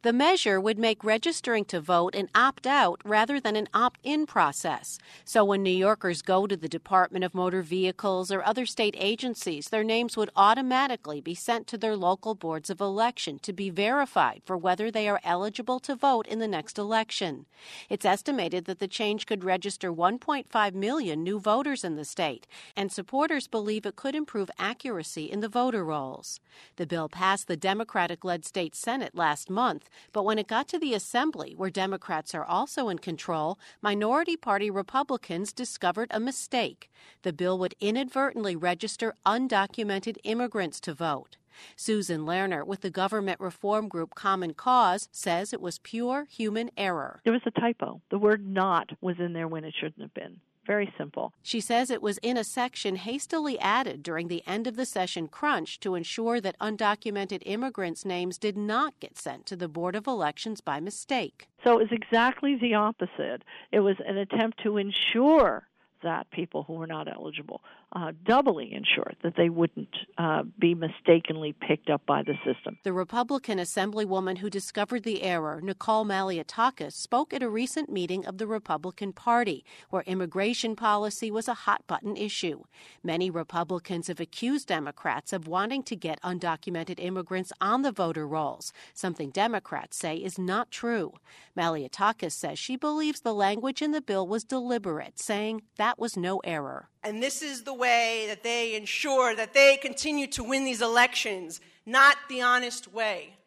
The measure would make registering to vote an opt-out rather than an opt-in process. So when New Yorkers go to the Department of Motor Vehicles or other state agencies, their names would automatically be sent to their local boards of election to be verified for whether they are eligible to vote in the next election. It's estimated that the change could register 1.5 million new voters in the state, and supporters believe it could improve accuracy in the voter rolls. The bill passed the Democratic-led state Senate last month, but when it got to the Assembly, where Democrats are also in control, minority party Republicans discovered a mistake. The bill would inadvertently register undocumented immigrants to vote. Susan Lerner with the government reform group Common Cause says it was pure human error. There was a typo. The word "not" was in there when it shouldn't have been. Very simple. She says it was in a section hastily added during the end of the session crunch to ensure that undocumented immigrants' names did not get sent to the Board of Elections by mistake. So it was exactly the opposite. It was an attempt to ensure that people who were not eligible, doubly ensured that they wouldn't be mistakenly picked up by the system. The Republican Assemblywoman who discovered the error, Nicole Malliotakis, spoke at a recent meeting of the Republican Party, where immigration policy was a hot-button issue. Many Republicans have accused Democrats of wanting to get undocumented immigrants on the voter rolls, something Democrats say is not true. Malliotakis says she believes the language in the bill was deliberate, saying that was no error. And this is the way that they ensure that they continue to win these elections, not the honest way.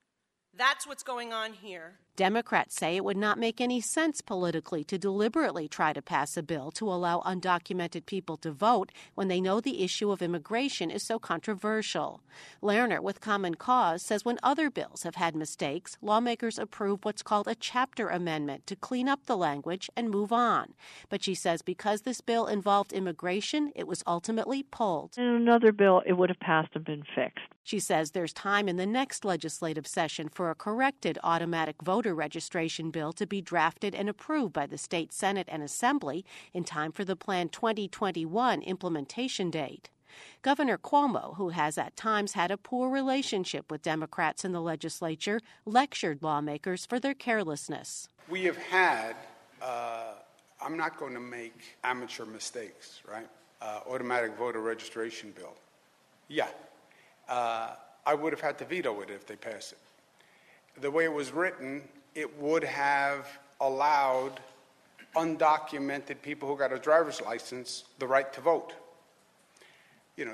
That's what's going on here. Democrats say it would not make any sense politically to deliberately try to pass a bill to allow undocumented people to vote when they know the issue of immigration is so controversial. Lerner with Common Cause says when other bills have had mistakes, lawmakers approve what's called a chapter amendment to clean up the language and move on. But she says because this bill involved immigration, it was ultimately pulled. In another bill, it would have passed and been fixed. She says there's time in the next legislative session for a corrected automatic voter registration bill to be drafted and approved by the state Senate and Assembly in time for the planned 2021 implementation date. Governor Cuomo, who has at times had a poor relationship with Democrats in the legislature, lectured lawmakers for their carelessness. We have had, I'm not going to make amateur mistakes, right? Automatic voter registration bill. Yeah. I would have had to veto it if they pass it. The way it was written, it would have allowed undocumented people who got a driver's license the right to vote. You know,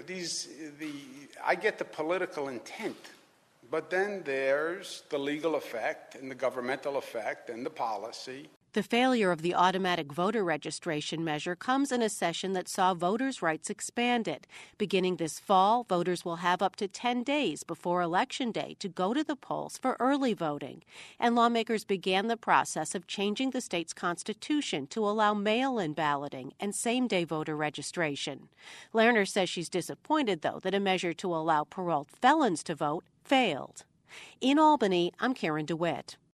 I get the political intent, but then there's the legal effect and the governmental effect and the policy. The failure of the automatic voter registration measure comes in a session that saw voters' rights expanded. Beginning this fall, voters will have up to 10 days before Election Day to go to the polls for early voting. And lawmakers began the process of changing the state's constitution to allow mail-in balloting and same-day voter registration. Lerner says she's disappointed, though, that a measure to allow paroled felons to vote failed. In Albany, I'm Karen DeWitt.